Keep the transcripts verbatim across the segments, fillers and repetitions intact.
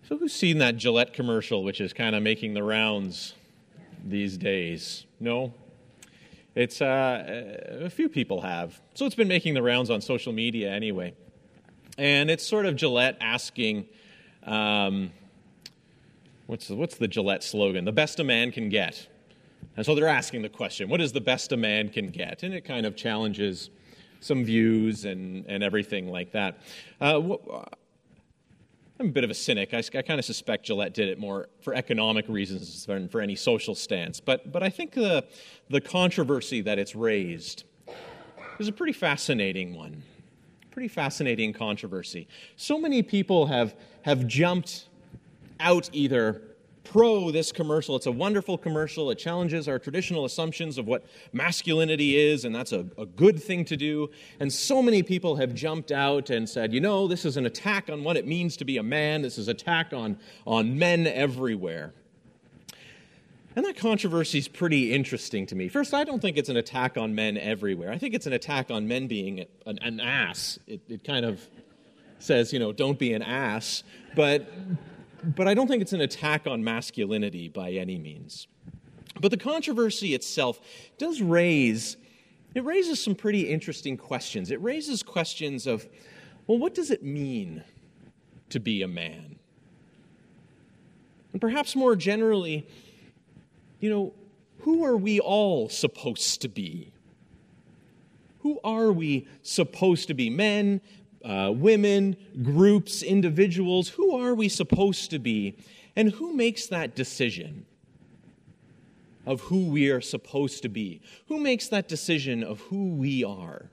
So who's seen that Gillette commercial, which is kind of making the rounds these days? No? It's uh, a few people have. So it's been making the rounds on social media anyway. And it's sort of Gillette asking, um, what's, the, what's the Gillette slogan? The best a man can get. And so they're asking the question, what is the best a man can get? And it kind of challenges some views and, and everything like that. Uh, wh- I'm a bit of a cynic. I, I kind of suspect Gillette did it more for economic reasons than for any social stance. But but I think the the controversy that it's raised is a pretty fascinating one. Pretty fascinating controversy. So many people have have jumped out either pro this commercial. It's a wonderful commercial. It challenges our traditional assumptions of what masculinity is, and that's a, a good thing to do. And so many people have jumped out and said, you know, this is an attack on what it means to be a man. This is an attack on, on men everywhere. And that controversy is pretty interesting to me. First, I don't think it's an attack on men everywhere. I think it's an attack on men being an, an ass. It, it kind of says, you know, don't be an ass. But... But I don't think it's an attack on masculinity by any means. But the controversy itself does raise, it raises some pretty interesting questions. It raises questions of, well, what does it mean to be a man? And perhaps more generally, you know, who are we all supposed to be? Who are we supposed to be? Men, Uh, women, groups, individuals, who are we supposed to be? And who makes that decision of who we are supposed to be? Who makes that decision of who we are?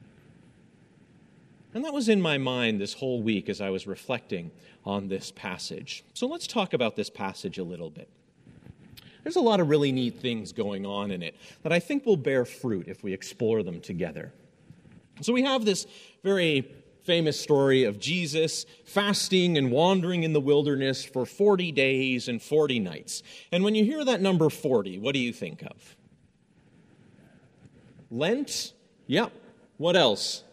And that was in my mind this whole week as I was reflecting on this passage. So let's talk about this passage a little bit. There's a lot of really neat things going on in it that I think will bear fruit if we explore them together. So we have this very famous story of Jesus fasting and wandering in the wilderness for forty days and forty nights. And when you hear that number forty, what do you think of? Lent? Yep. What else?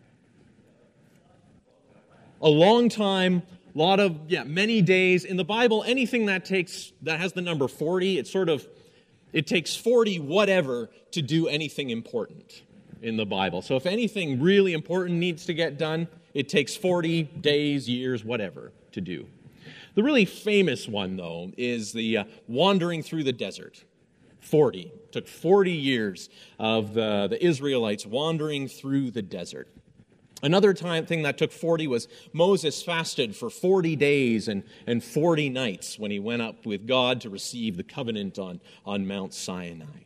A long time, a lot of, yeah, many days. In the Bible, anything that takes, that has the number forty, it's sort of, it takes forty whatever to do anything important in the Bible. So if anything really important needs to get done, it takes forty days, years, whatever to do. The really famous one, though, is the uh, wandering through the desert. forty. It took forty years of the, the Israelites wandering through the desert. Another time thing that took forty was Moses fasted for forty days and, and forty nights when he went up with God to receive the covenant on, on Mount Sinai.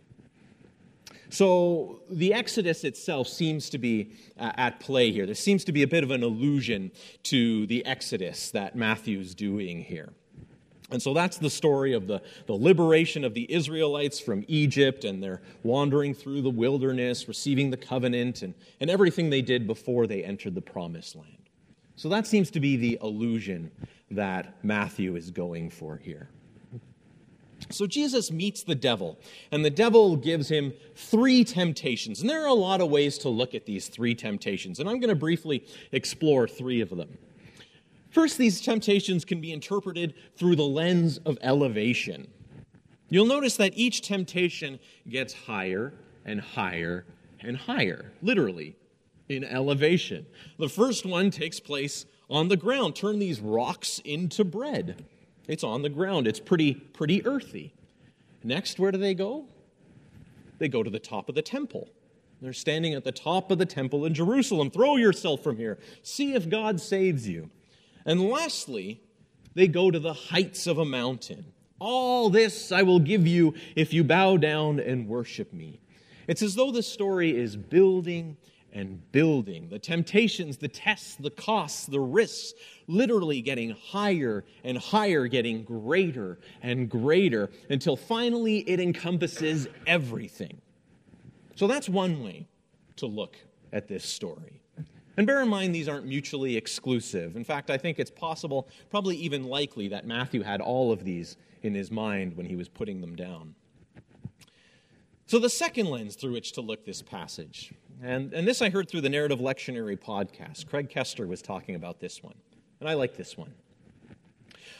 So the Exodus itself seems to be uh, at play here. There seems to be a bit of an allusion to the Exodus that Matthew's doing here. And so that's the story of the, the liberation of the Israelites from Egypt and their wandering through the wilderness, receiving the covenant, and, and everything they did before they entered the promised land. So that seems to be the allusion that Matthew is going for here. So Jesus meets the devil, and the devil gives him three temptations. And there are a lot of ways to look at these three temptations, and I'm going to briefly explore three of them. First, these temptations can be interpreted through the lens of elevation. You'll notice that each temptation gets higher and higher and higher, literally, in elevation. The first one takes place on the ground. Turn these rocks into bread. It's on the ground. It's pretty, pretty earthy. Next, where do they go? They go to the top of the temple. They're standing at the top of the temple in Jerusalem. Throw yourself from here. See if God saves you. And lastly, they go to the heights of a mountain. All this I will give you if you bow down and worship me. It's as though the story is building and building. The temptations, the tests, the costs, the risks, literally getting higher and higher, getting greater and greater, until finally it encompasses everything. So that's one way to look at this story. And bear in mind, these aren't mutually exclusive. In fact, I think it's possible, probably even likely, that Matthew had all of these in his mind when he was putting them down. So the second lens through which to look this passage, and, and this I heard through the Narrative Lectionary podcast. Craig Kester was talking about this one, and I like this one.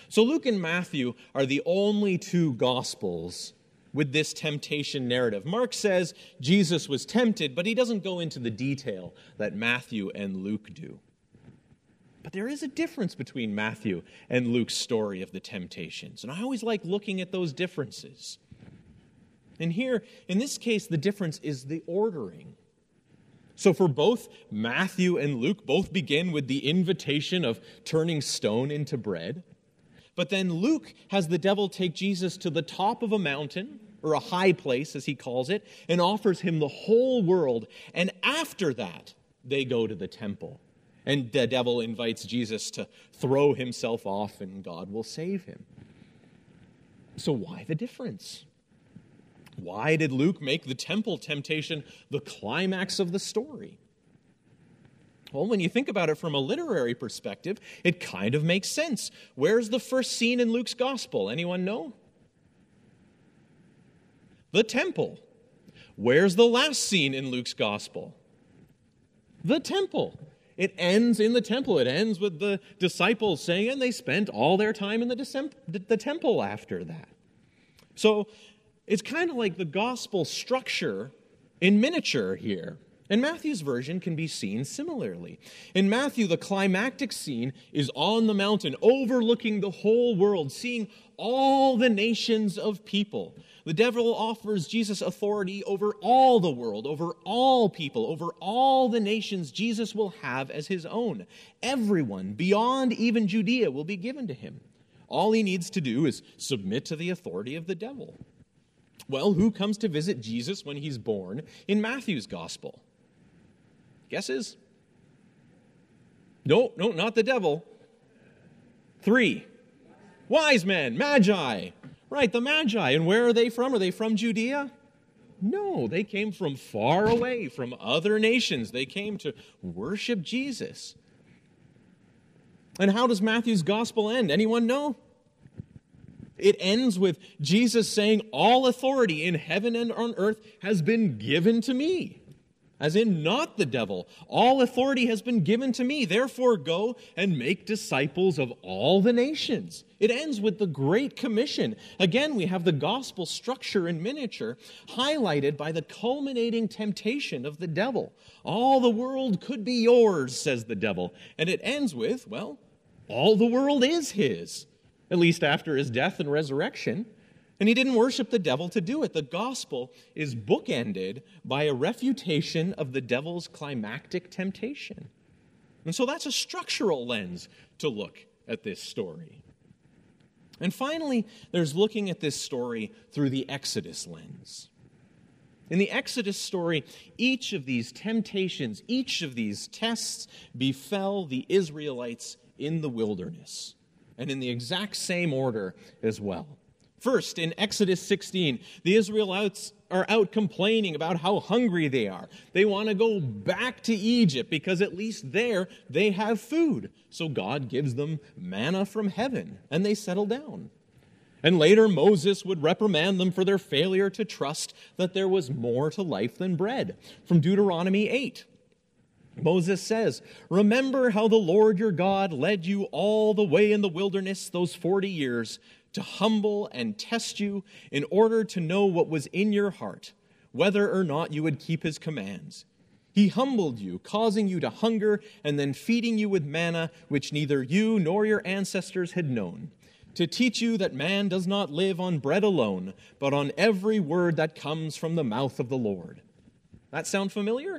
So Luke and Matthew are the only two Gospels with this temptation narrative. Mark says Jesus was tempted, but he doesn't go into the detail that Matthew and Luke do. But there is a difference between Matthew and Luke's story of the temptations, and I always like looking at those differences. And here, in this case, the difference is the ordering. So for both Matthew and Luke, both begin with the invitation of turning stone into bread. But then Luke has the devil take Jesus to the top of a mountain, or a high place, as he calls it, and offers him the whole world. And after that, they go to the temple. And the devil invites Jesus to throw himself off, and God will save him. So why the difference? Why did Luke make the temple temptation the climax of the story? Well, when you think about it from a literary perspective, it kind of makes sense. Where's the first scene in Luke's gospel? Anyone know? The temple. Where's the last scene in Luke's gospel? The temple. It ends in the temple. It ends with the disciples saying, and they spent all their time in the, decem- the temple after that. So it's kind of like the gospel structure in miniature here. And Matthew's version can be seen similarly. In Matthew, the climactic scene is on the mountain, overlooking the whole world, seeing all the nations of people. The devil offers Jesus authority over all the world, over all people, over all the nations Jesus will have as his own. Everyone, beyond even Judea, will be given to him. All he needs to do is submit to the authority of the devil. Well, who comes to visit Jesus when he's born in Matthew's gospel? Guesses? No, no, not the devil. Three. Wise men, magi. Right, the magi. And where are they from? Are they from Judea? No, they came from far away, from other nations. They came to worship Jesus. And how does Matthew's gospel end? Anyone know? It ends with Jesus saying, all authority in heaven and on earth has been given to me. As in, not the devil. All authority has been given to me. Therefore, go and make disciples of all the nations. It ends with the Great Commission. Again, we have the gospel structure in miniature, highlighted by the culminating temptation of the devil. All the world could be yours, says the devil. And it ends with, well, all the world is his. At least after his death and resurrection. And he didn't worship the devil to do it. The gospel is bookended by a refutation of the devil's climactic temptation. And so that's a structural lens to look at this story. And finally, there's looking at this story through the Exodus lens. In the Exodus story, each of these temptations, each of these tests befell the Israelites in the wilderness. And in the exact same order as well. First, in Exodus sixteen, the Israelites are out complaining about how hungry they are. They want to go back to Egypt because at least there they have food. So God gives them manna from heaven, and they settle down. And later Moses would reprimand them for their failure to trust that there was more to life than bread. From Deuteronomy eight. Moses says, remember how the Lord your God led you all the way in the wilderness those forty years to humble and test you in order to know what was in your heart, whether or not you would keep his commands. He humbled you, causing you to hunger and then feeding you with manna, which neither you nor your ancestors had known, to teach you that man does not live on bread alone, but on every word that comes from the mouth of the Lord. That sound familiar?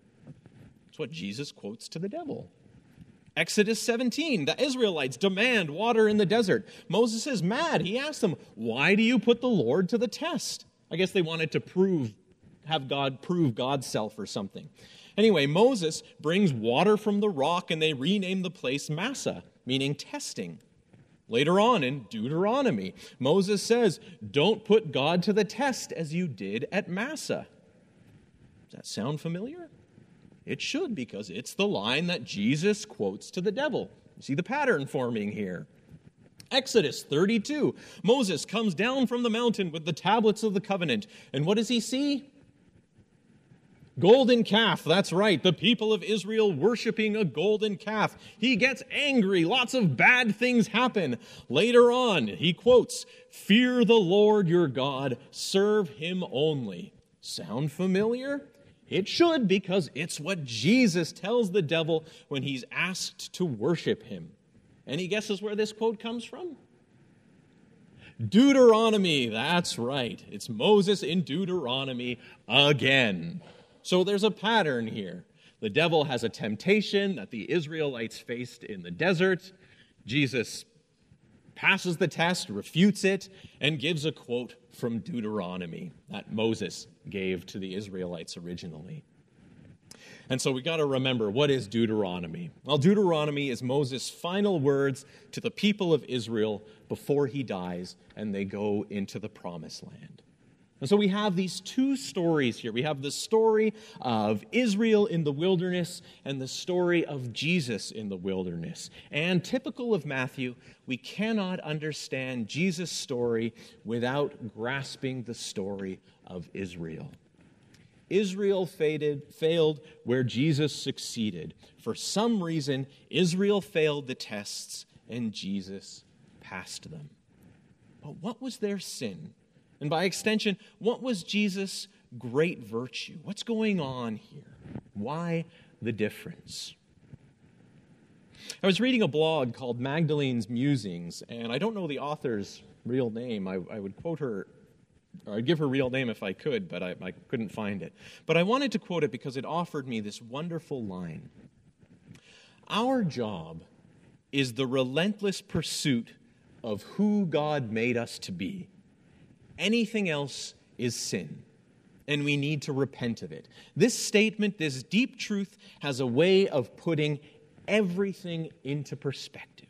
It's what Jesus quotes to the devil. Exodus seventeen, the Israelites demand water in the desert. Moses is mad. He asks them, why do you put the Lord to the test? I guess they wanted to prove, have God prove God's self or something. Anyway, Moses brings water from the rock and they rename the place Massah, meaning testing. Later on in Deuteronomy, Moses says, don't put God to the test as you did at Massah. Does that sound familiar? It should, because it's the line that Jesus quotes to the devil. You see the pattern forming here. Exodus thirty-two. Moses comes down from the mountain with the tablets of the covenant. And what does he see? Golden calf, that's right, the people of Israel worshiping a golden calf. He gets angry, lots of bad things happen. Later on, he quotes, "Fear the Lord your God, serve him only." Sound familiar? It should, because it's what Jesus tells the devil when he's asked to worship him. Any guesses where this quote comes from? Deuteronomy, that's right. It's Moses in Deuteronomy again. So there's a pattern here. The devil has a temptation that the Israelites faced in the desert. Jesus passes the test, refutes it, and gives a quote from Deuteronomy that Moses gave to the Israelites originally. And so we got to remember, what is Deuteronomy? Well, Deuteronomy is Moses' final words to the people of Israel before he dies and they go into the promised land. And so we have these two stories here. We have the story of Israel in the wilderness and the story of Jesus in the wilderness. And typical of Matthew, we cannot understand Jesus' story without grasping the story of Israel. Israel faded, failed where Jesus succeeded. For some reason, Israel failed the tests and Jesus passed them. But what was their sin? And by extension, what was Jesus' great virtue? What's going on here? Why the difference? I was reading a blog called Magdalene's Musings, and I don't know the author's real name. I, I would quote her, or I'd give her real name if I could, but I, I couldn't find it. But I wanted to quote it because it offered me this wonderful line. Our job is the relentless pursuit of who God made us to be. Anything else is sin, and we need to repent of it. This statement, this deep truth, has a way of putting everything into perspective.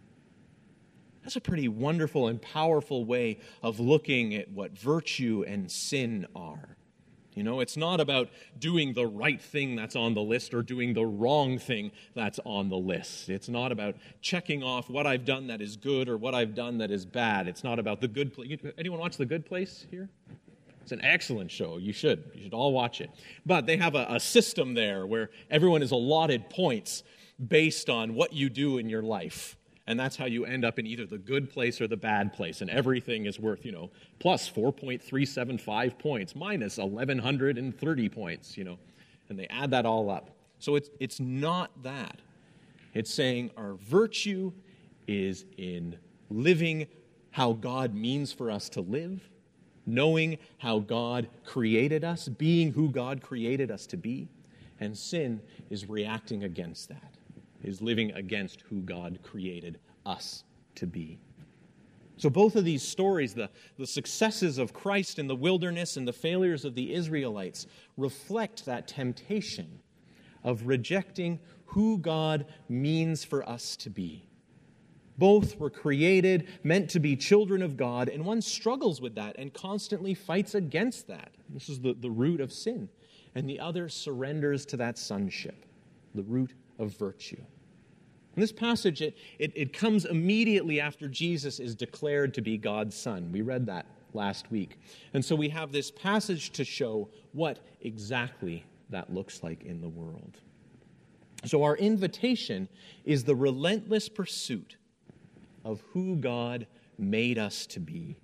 That's a pretty wonderful and powerful way of looking at what virtue and sin are. You know, it's not about doing the right thing that's on the list or doing the wrong thing that's on the list. It's not about checking off what I've done that is good or what I've done that is bad. It's not about the good place. Anyone watch The Good Place here? It's an excellent show. You should. You should all watch it. But they have a, a system there where everyone is allotted points based on what you do in your life. And that's how you end up in either the good place or the bad place. And everything is worth, you know, plus four point three seven five points, minus one thousand one hundred thirty points, you know. And they add that all up. So it's it's not that. It's saying our virtue is in living how God means for us to live, knowing how God created us, being who God created us to be. And sin is reacting against that. Is living against who God created us to be. So both of these stories, the, the successes of Christ in the wilderness and the failures of the Israelites, reflect that temptation of rejecting who God means for us to be. Both were created, meant to be children of God, and one struggles with that and constantly fights against that. This is the, the root of sin. And the other surrenders to that sonship, the root of virtue. In this passage, it, it, it comes immediately after Jesus is declared to be God's Son. We read that last week. And so we have this passage to show what exactly that looks like in the world. So our invitation is the relentless pursuit of who God made us to be.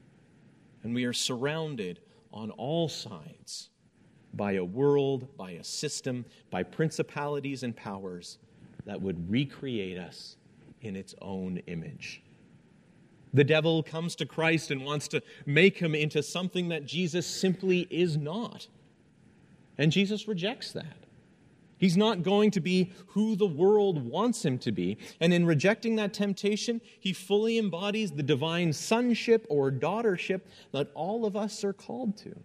And we are surrounded on all sides by a world, by a system, by principalities and powers that would recreate us in its own image. The devil comes to Christ and wants to make him into something that Jesus simply is not. And Jesus rejects that. He's not going to be who the world wants him to be. And in rejecting that temptation, he fully embodies the divine sonship or daughtership that all of us are called to.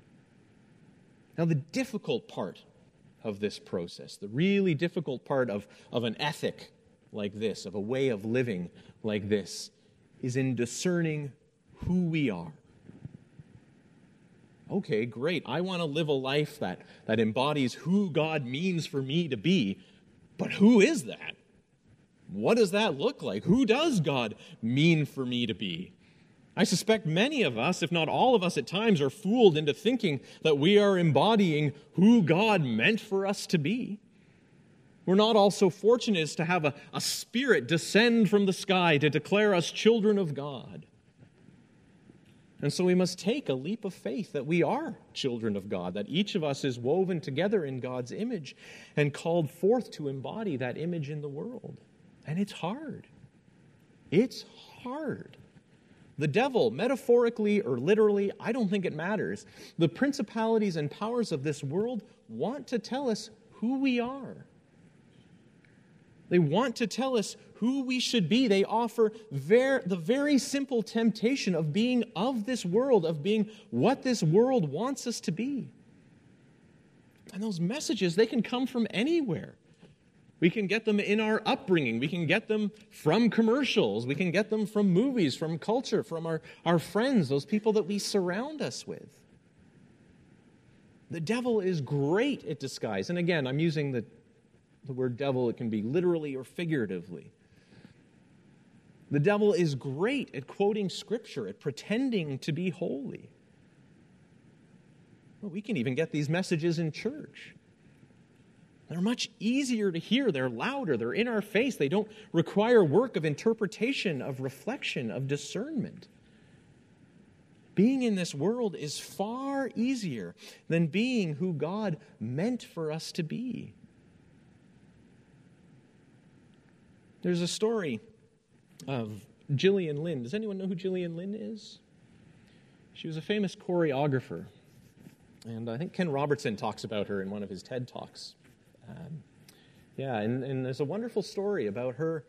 Now, the difficult part of this process, the really difficult part of, of an ethic like this, of a way of living like this, is in discerning who we are. Okay, great. I want to live a life that, that embodies who God means for me to be, but who is that? What does that look like? Who does God mean for me to be? I suspect many of us, if not all of us at times, are fooled into thinking that we are embodying who God meant for us to be. We're not all so fortunate as to have a, a spirit descend from the sky to declare us children of God. And so we must take a leap of faith that we are children of God, that each of us is woven together in God's image and called forth to embody that image in the world. And it's hard. It's hard. The devil, metaphorically or literally, I don't think it matters. The principalities and powers of this world want to tell us who we are. They want to tell us who we should be. They offer ver- the very simple temptation of being of this world, of being what this world wants us to be. And those messages, they can come from anywhere. We can get them in our upbringing. We can get them from commercials. We can get them from movies, from culture, from our, our friends, those people that we surround us with. The devil is great at disguise. And again, I'm using the, the word devil. It can be literally or figuratively. The devil is great at quoting Scripture, at pretending to be holy. Well, we can even get these messages in church. They're much easier to hear. They're louder. They're in our face. They don't require work of interpretation, of reflection, of discernment. Being in this world is far easier than being who God meant for us to be. There's a story of Gillian Lynne. Does anyone know who Gillian Lynne is? She was a famous choreographer. And I think Ken Robertson talks about her in one of his TED Talks. Um, yeah, and, and there's a wonderful story about her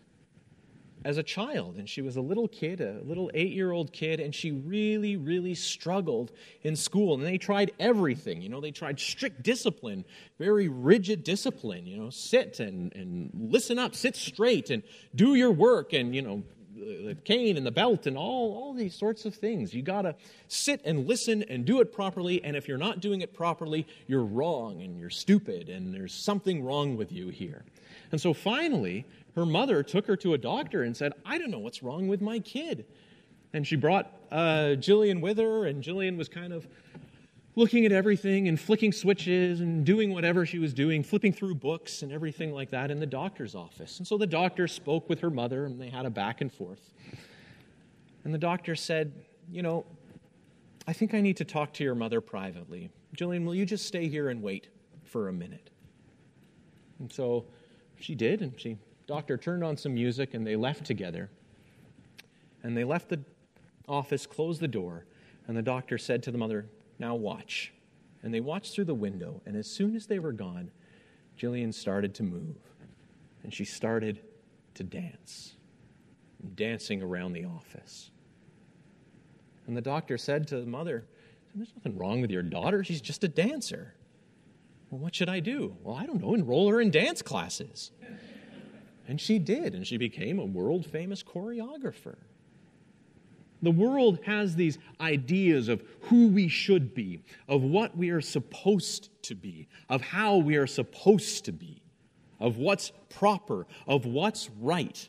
as a child. And she was a little kid, a little eight-year-old kid, and she really, really struggled in school. And they tried everything. You know, they tried strict discipline, very rigid discipline. You know, sit and, and listen up, sit straight, and do your work, and, you know, the cane and the belt and all, all these sorts of things. You got to sit and listen and do it properly, and if you're not doing it properly, you're wrong and you're stupid and there's something wrong with you here. And so finally, her mother took her to a doctor and said, I don't know what's wrong with my kid. And she brought uh, Gillian with her, and Gillian was kind of looking at everything and flicking switches and doing whatever she was doing, flipping through books and everything like that in the doctor's office. And so the doctor spoke with her mother, and they had a back and forth. And the doctor said, you know, I think I need to talk to your mother privately. Gillian, will you just stay here and wait for a minute? And so she did, and she doctor turned on some music, and they left together. And they left the office, closed the door, and the doctor said to the mother, now watch. And they watched through the window, and as soon as they were gone, Gillian started to move, and she started to dance, dancing around the office. And the doctor said to the mother, there's nothing wrong with your daughter, she's just a dancer. Well, what should I do? Well, I don't know, enroll her in dance classes. And she did, and she became a world-famous choreographer. The world has these ideas of who we should be, of what we are supposed to be, of how we are supposed to be, of what's proper, of what's right.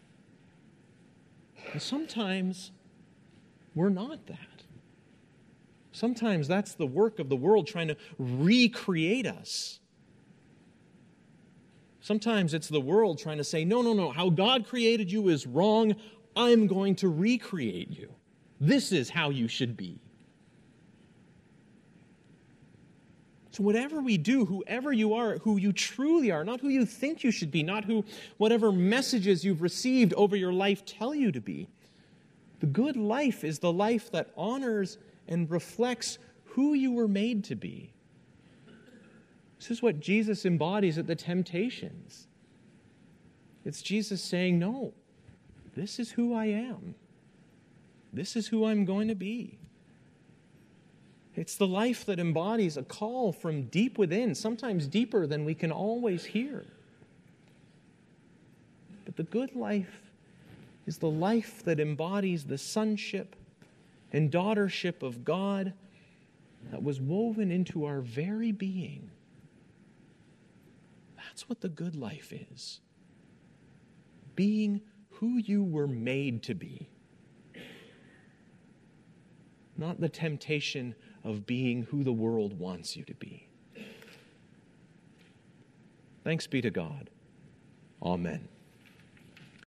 And sometimes we're not that. Sometimes that's the work of the world trying to recreate us. Sometimes it's the world trying to say, no, no, no, how God created you is wrong. I'm going to recreate you. This is how you should be. So whatever we do, whoever you are, who you truly are, not who you think you should be, not who whatever messages you've received over your life tell you to be. The good life is the life that honors and reflects who you were made to be. This is what Jesus embodies at the temptations. It's Jesus saying, no, this is who I am. This is who I'm going to be. It's the life that embodies a call from deep within, sometimes deeper than we can always hear. But the good life is the life that embodies the sonship and daughtership of God that was woven into our very being. That's what the good life is. Being who you were made to be. not the temptation of being who the world wants you to be. Thanks be to God. Amen.